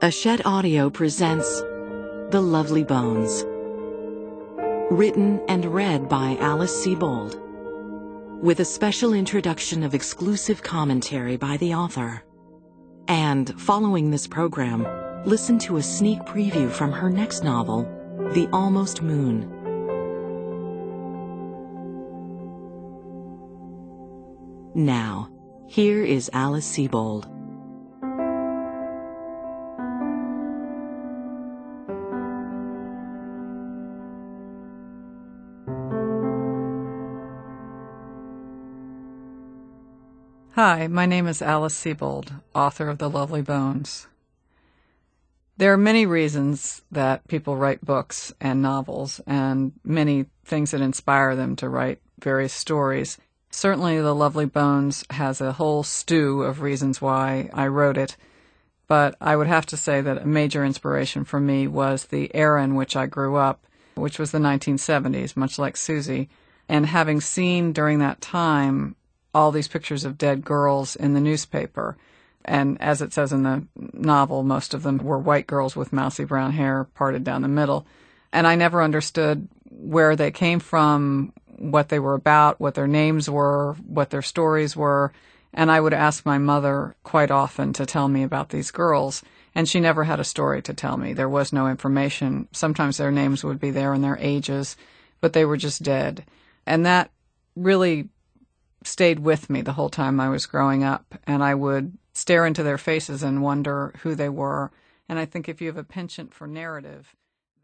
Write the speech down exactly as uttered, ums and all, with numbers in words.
Hachette Audio presents The Lovely Bones. Written and read by Alice Sebold, with a special introduction of exclusive commentary by the author. And following this program, listen to a sneak preview from her next novel, The Almost Moon. Now, here is Alice Sebold. Hi, my name is Alice Sebold, author of The Lovely Bones. There are many reasons that people write books and novels, and many things that inspire them to write various stories. Certainly The Lovely Bones has a whole stew of reasons why I wrote it, but I would have to say that a major inspiration for me was the era in which I grew up, which was the nineteen seventies, much like Susie, and having seen during that time all these pictures of dead girls in the newspaper. And as it says in the novel, most of them were white girls with mousy brown hair parted down the middle. And I never understood where they came from, what they were about, what their names were, what their stories were. And I would ask my mother quite often to tell me about these girls, and she never had a story to tell me. There was no information. Sometimes their names would be there and their ages, but they were just dead. And that really stayed with me the whole time I was growing up, and I would stare into their faces and wonder who they were. And I think if you have a penchant for narrative,